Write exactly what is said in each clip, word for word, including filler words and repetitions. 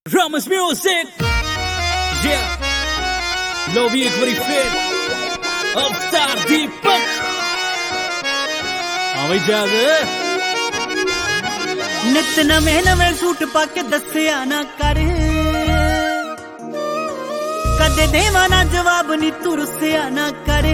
Ramos Music, yeah, लो भी एक बारी फिर अवतार दीपक आवे जाग नित नवे नवे सूट पाके दस्या ना कर कदे देवा ना जवाब नी तू रुस्या ना कर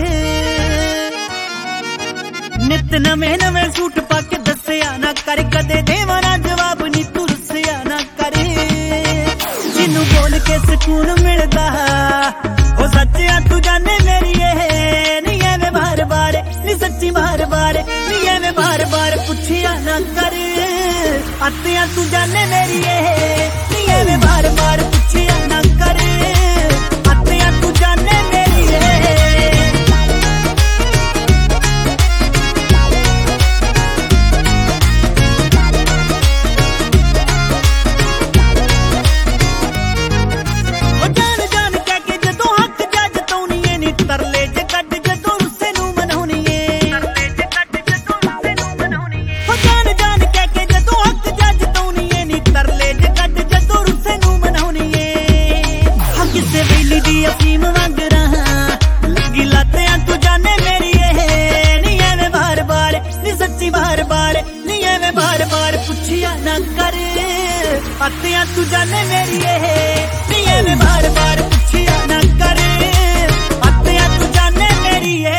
नित नवे नवे सूट पाके दस्या ना कर कदे देवा ना जवाब नी तू रुस्या ना कर जिन्नू बोल के सुकून मिलदा ओ सच्चिया तू जाने मेरी ये नी एवें बार बार नी सच्ची बार बार नी एवें बार बार पुछिया ना कर आतिया तू जाने मेरी ये नी एवें बार बार पुछिया ना कर आतिया तू जाने मेरी ये अफीम वांग रहा लगी लातियां तू जाने मेरी ये नी एवें बार बार नी सच्ची बार बार नी एवें बार बार पुछिया ना कर आतियां तू जाने मेरी ये नी एवें बार बार पुछिया ना कर आतियां तू जाने मेरी ये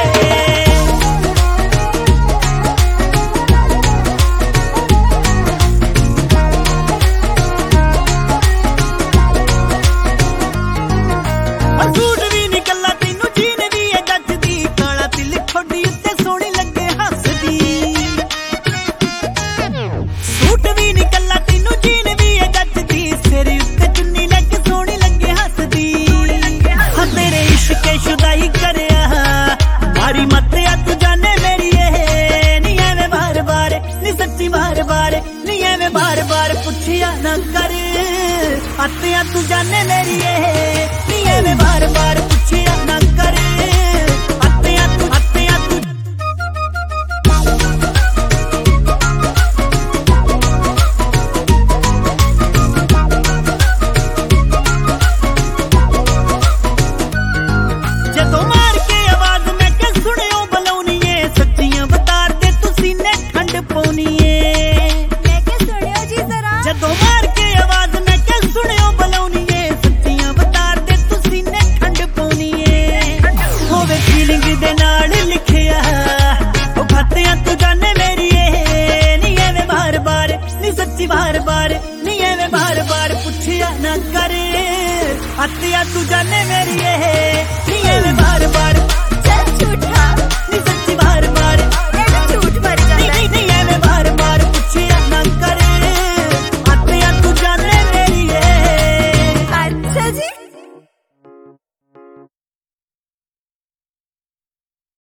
बार बार पुछिया ना कर आतियां तू जाने मेरी ये नी एवें बार बार पुछिया ना कर आतियां तू आतियां तू जदों मार के आवाज मैं के सुनियो बलौनी है सच्चियां बता दे तू सीने ठंड पौनी है जदों मार के आवाज मैं क्या सुनियो बलौनी है सच्चियां बता दे तू सीने ठंड पौनी है होवे फीलिंग दे नाल लिखिया ओ बातियां तू जाने मेरी ये नी एवें बार बार नी सच्ची बार बार नी एवें बार बार पुछिया ना कर आतियां तू जाने मेरी ये